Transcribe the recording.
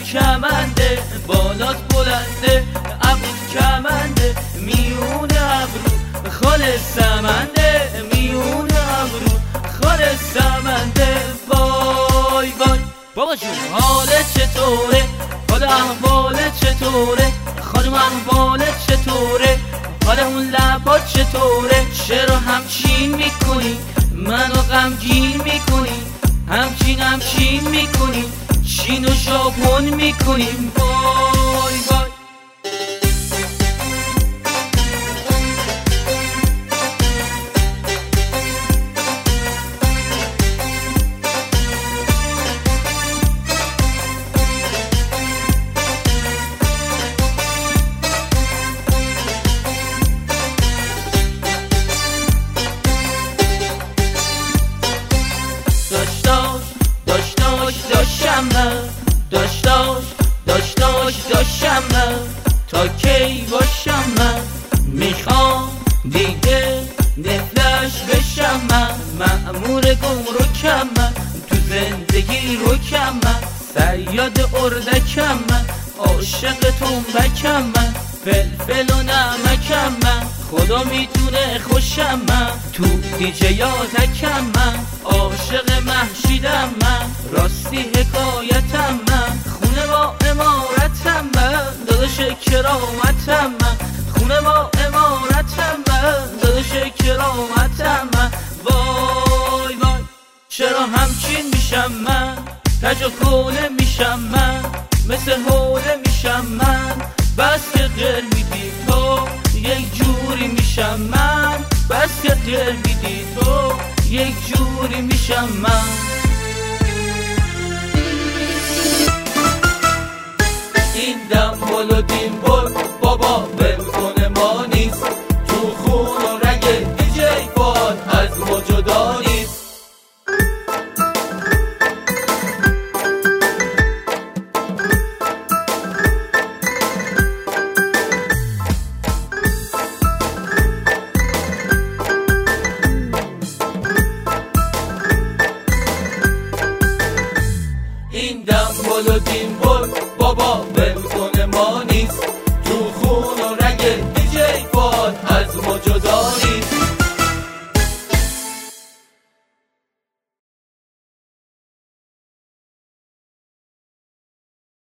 کمنده، بالات بلنده، ابرود کمنده، میون ابرو خال سمنده، میون ابرو خال سمنده. وای وای بابا جون حالت چطوره؟ حال احوالت چطوره؟ خانم احوالت چطوره؟ حال اون لبات چطوره؟ چرا همچین میکنی؟ منو غمگین میکنی، همچین میکنی، چین و ژاپن میکنی. وای وای داشتم تا کی باشم من، میخوام دیگه نفلش بشم من، مأمور گمرکم من، تو زندگی رکم من، صیاد اردکم من، عاشق تنبکم من، فلفل و نمکم من، خدا میدونه خوشم من، تو دیجه یادکم من، عاشق محشیدم من، راستی حکایتم من، خونه با امارتم من، داداش کرامتم من، خونه با امارتم من، داداش کرامتم من. وای وای چرا همچین میشم من؟ کج و کوله میشم من، مثل حوله میشم من، بس که غیر میدی تو یک جوری میشم من، بس که غیر میدی تو یک جوری میشم من. این دنبال و دینبال بابا ولکن ما نیست، تو خون و رگ دیجی فاد از ما جدا نیست. این دنبال و دینبال بابا ولکن ما نیست.